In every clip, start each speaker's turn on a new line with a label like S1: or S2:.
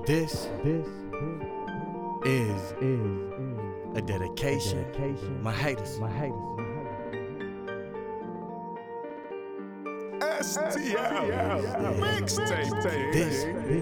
S1: This is a dedication. My haters.
S2: Mixtape.
S1: This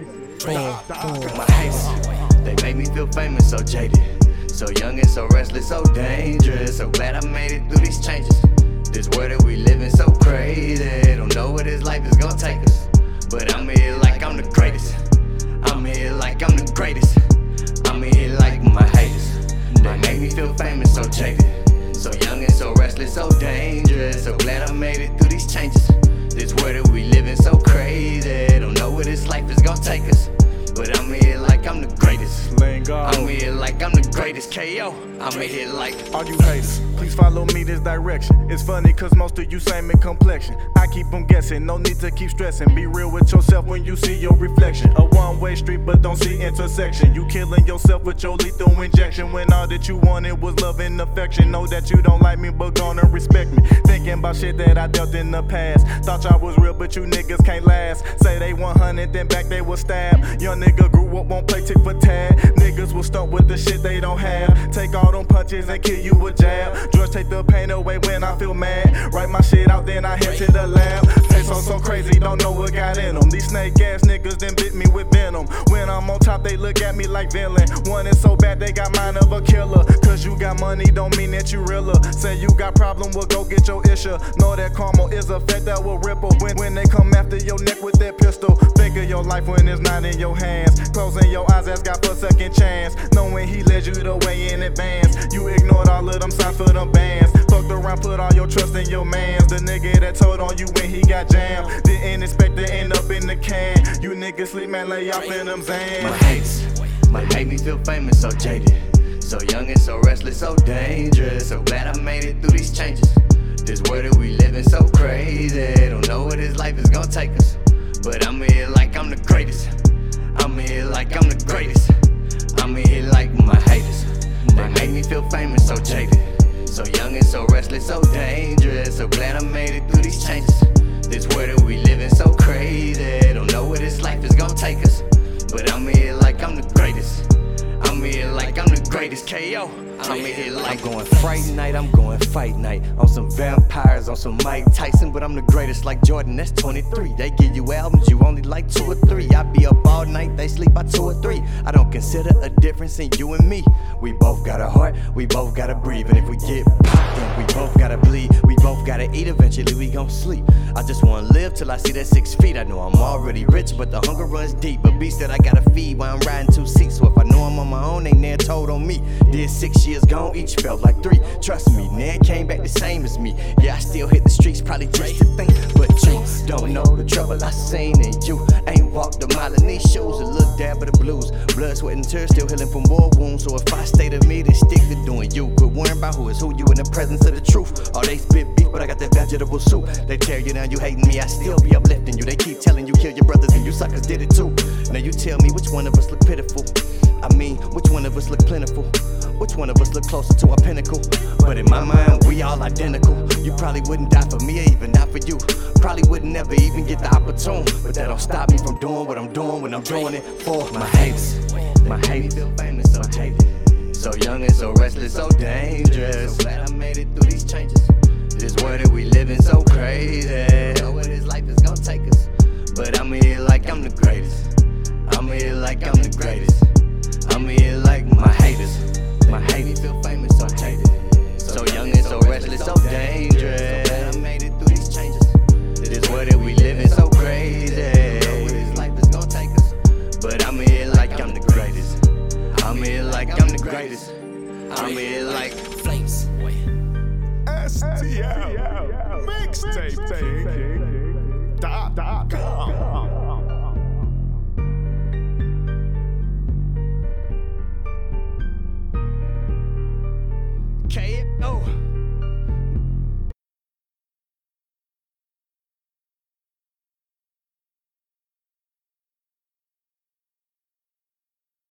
S1: for my haters. They make me feel famous, so jaded, so young and so restless, so dangerous. So glad I made it through these changes. This world that we live in so crazy. Don't know where this life is gonna take us, but I'm here like I'm the greatest. I'm here like I'm the greatest. I'm here like my haters. They make me feel famous, so jaded, so young and so restless, so dangerous. So glad I made it through these changes. This world that we live in so crazy. Don't know where this life is gonna take us, but I'm here like I'm the greatest. I'm here like I'm the greatest. KO. I'm here like
S2: all you haters, please follow me this direction. It's funny cause most of you same in complexion. I keep them guessing, no need to keep stressing. Be real with yourself when you see your reflection. A one-way street but don't see intersection. You killing yourself with your lethal injection, when all that you wanted was love and affection. Know that you don't like me but gonna respect me. Thinking about shit that I dealt in the past. Thought y'all was real but you niggas can't last. Say they 100 then back they will stab. Young nigga grew up, won't play tick for tat. Niggas will start with the shit they don't have. Take all them punches and kill you with jab. Drugs take the pain away when I feel mad. Write my shit out then I head to the lab. Face on so crazy, don't know what got in them. These snake ass niggas then bit me with venom. When I'm on top they look at me like villain. One is so bad they got mind of a killer. Cause you got money don't mean that you realer. Say you got problem, well go get your issue. Know that karma is a fact that will ripple when they come after your neck with that pistol. Think of your life when it's not in your hands. Closing your eyes, ask God for second chance. Knowing he led you the way in advance. You ignored all of them signs for them bands. Fucked around, put all your trust in your mans. The nigga that told on you when he got jammed. Didn't expect to end up in the can. You niggas sleep, man, lay off in them Zans.
S1: My haters might make me feel famous, so jaded, so young and so restless, so dangerous. So glad I made it through these changes. This world that we live in so crazy. Don't know where this life is gonna take us, but I'm here like I'm the greatest. I'm here like I'm the greatest. I'm here like my haters. They make me feel famous, so jaded, so young and so restless, so dangerous. So glad I made it through these changes. This world that we live in so crazy. Don't know where this life is gonna take us, but I'm here like I'm the greatest. I'm here like I'm the greatest. KO. I'm here like I'm going Fright Night, I'm going Fight Night. On some vampires, on some Mike Tyson, but I'm the greatest like Jordan, that's 23. They give you albums, you only like 2 or 3. I be up all night, they sleep by 2 or 3. I don't consider a difference in you and me. We both got a heart, we both gotta breathe. And if we get popped, then we both gotta bleed. We both gotta eat, eventually we gon' sleep. I just wanna live till I see that 6 feet. I know I'm already rich, but the hunger runs deep. A beast that I gotta feed while I'm riding 2 seats. So if I know I'm on my own, ain't never told on me. Did 6 years gone, each felt like 3. Trust me, Ned came back the same as me. Yeah, I still hit the streets, probably just to think. But you don't know the trouble I seen, and you ain't walked a mile in these shoes. A little dab of the blues, blood, sweat, and tears, still healing from war wounds. So if I stay to me, then stick to doing you. Quit worrying about who is who, you in the presence of the truth. Oh, they spit beef, but I got that vegetable soup. They tear you down, you hating me, I still be uplifting you. They keep telling you kill your brothers, and you suckers did it too. Now you tell me which one of us look pitiful. I mean, which one of us look plentiful? Which one of us look closer to our pinnacle? But in my mind, we all identical. You probably wouldn't die for me or even die for you. Probably wouldn't never even get the opportune. But that don't stop me from doing what I'm doing when I'm doing it for my haters. My haters feel famous, so jaded, so young and so restless, so dangerous. So glad I made it through these changes. This world that we live in so crazy.